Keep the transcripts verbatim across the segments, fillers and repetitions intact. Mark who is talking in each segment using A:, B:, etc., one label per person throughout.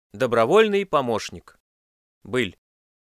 A: Добровольный помощник. Быль.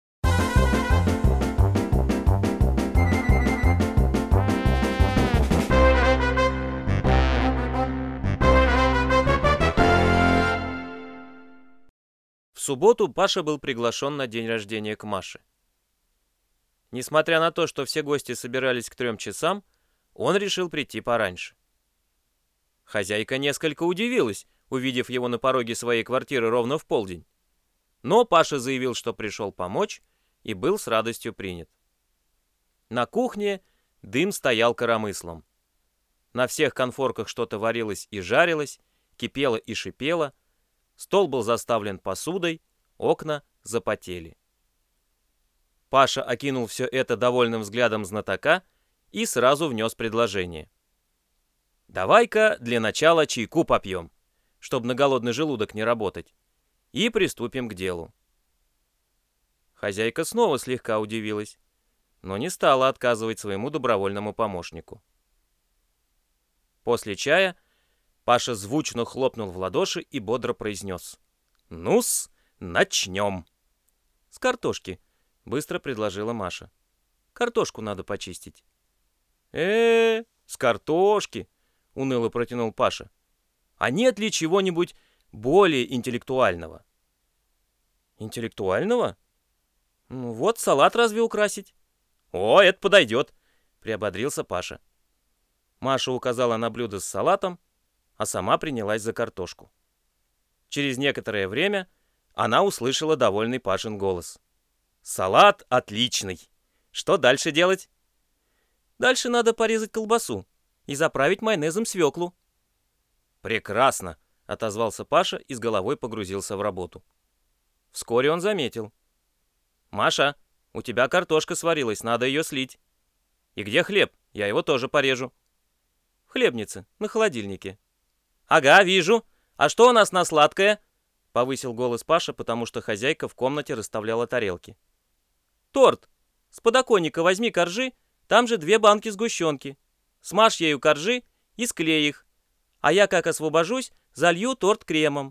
A: В субботу Паша был приглашен на день рождения к Маше. Несмотря на то, что все гости собирались к трем часам, он решил прийти пораньше. Хозяйка несколько удивилась, увидев его на пороге своей квартиры ровно в полдень. Но Паша заявил, что пришел помочь, и был с радостью принят. На кухне дым стоял коромыслом. На всех конфорках что-то варилось и жарилось, кипело и шипело, стол был заставлен посудой, окна запотели. Паша окинул все это довольным взглядом знатока и сразу внес предложение. «Давай-ка для начала чайку попьем, чтобы на голодный желудок не работать, и приступим к делу». Хозяйка снова слегка удивилась, но не стала отказывать своему добровольному помощнику. После чая Паша звучно хлопнул в ладоши и бодро произнес: «Ну-с, начнем!» «С картошки», — быстро предложила Маша. «Картошку надо почистить». «Э-э, с картошки», — уныло протянул Паша. «А нет ли чего-нибудь более интеллектуального?» «Интеллектуального? Ну вот, салат разве украсить?» «О, это подойдет», — приободрился Паша. Маша указала на блюдо с салатом, а сама принялась за картошку. Через некоторое время она услышала довольный Пашин голос. «Салат отличный! Что дальше делать?» «Дальше надо порезать колбасу и заправить майонезом свеклу». «Прекрасно!» — отозвался Паша и с головой погрузился в работу. Вскоре он заметил: «Маша, у тебя картошка сварилась, надо ее слить. И где хлеб? Я его тоже порежу». «В хлебнице, на холодильнике». «Ага, вижу. А что у нас на сладкое?» — повысил голос Паша, потому что хозяйка в комнате расставляла тарелки. «Торт. С подоконника возьми коржи, там же две банки сгущенки. Смажь ею коржи и склей их. А я, как освобожусь, залью торт кремом».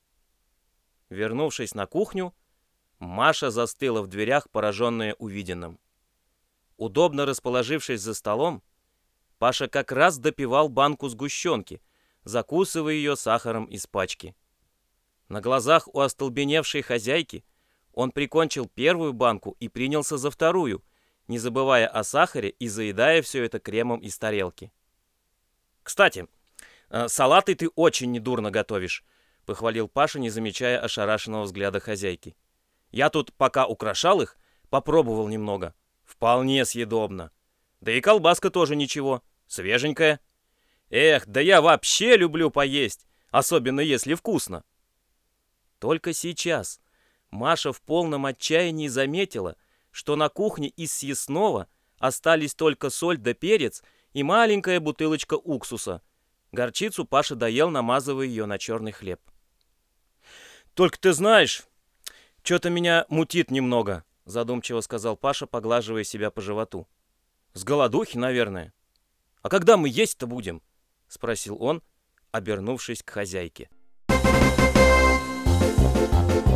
A: Вернувшись на кухню, Маша застыла в дверях, пораженная увиденным. Удобно расположившись за столом, Паша как раз допивал банку сгущенки, закусывая ее сахаром из пачки. На глазах у остолбеневшей хозяйки он прикончил первую банку и принялся за вторую, не забывая о сахаре и заедая все это кремом из тарелки. «Кстати, салаты ты очень недурно готовишь», — похвалил Паша, не замечая ошарашенного взгляда хозяйки. «Я тут, пока украшал их, попробовал немного. Вполне съедобно. Да и колбаска тоже ничего, свеженькая. Эх, да я вообще люблю поесть, особенно если вкусно». Только сейчас Маша в полном отчаянии заметила, что на кухне из съестного остались только соль да перец и маленькая бутылочка уксуса. Горчицу Паша доел, намазывая ее на черный хлеб. «Только ты знаешь, что-то меня мутит немного», — задумчиво сказал Паша, поглаживая себя по животу. «С голодухи, наверное. А когда мы есть-то будем?» — спросил он, обернувшись к хозяйке.